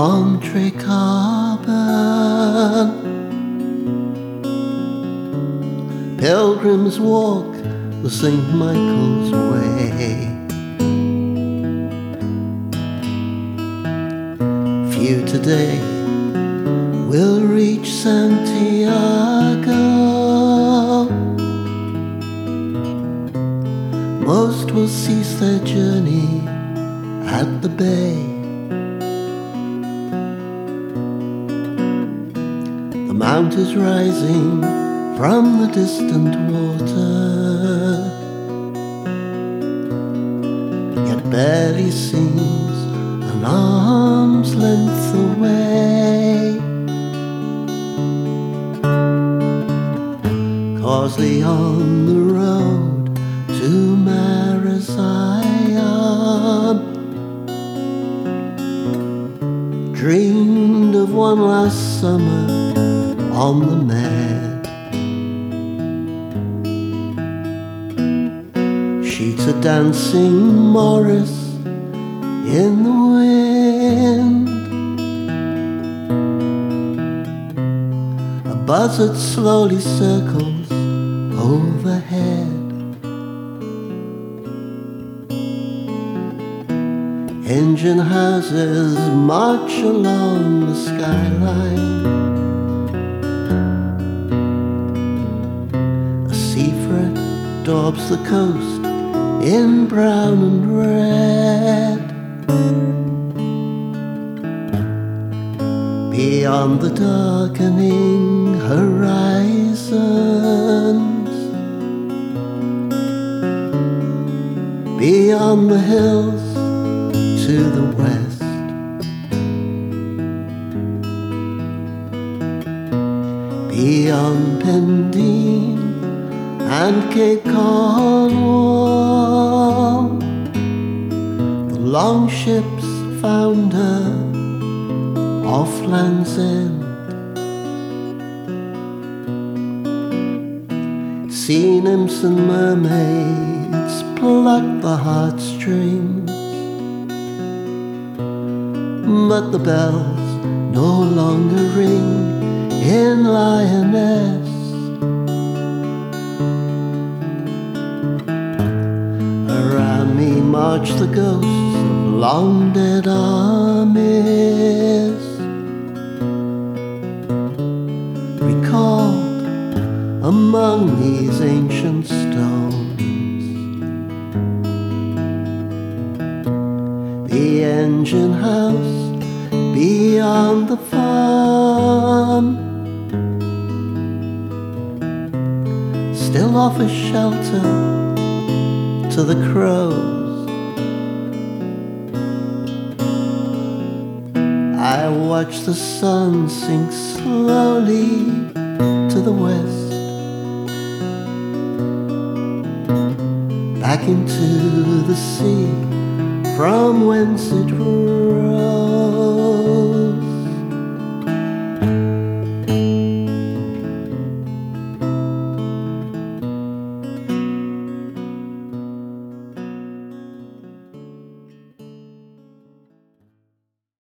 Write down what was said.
Montre Carbon. Pilgrims walk the St. Michael's Way. Few today will reach Santiago. Most will cease their journey at the bay. The mount is rising from the distant water, yet barely seems an arm's length away. Causely on the road to Marazion, dreamed of one last summer on the Med. Sheets a dancing Morris in the wind. A buzzard slowly circles overhead. Engine houses march along the skyline. A sea fret daubs the coast in brown and red. Beyond the darkening horizons, beyond the hills to the west, beyond Pendine and Cape Cornwall, the long ships found her off Land's End. Sea nymphs and mermaids pluck the heartstrings, but the bells no longer ring in Lyonnesse. Around me march the ghosts of long dead armies, recalled among these ancient stones. The engine house beyond the farm still offers shelter to the crows. I watch the sun sink slowly to the west, back into the sea from whence it rose.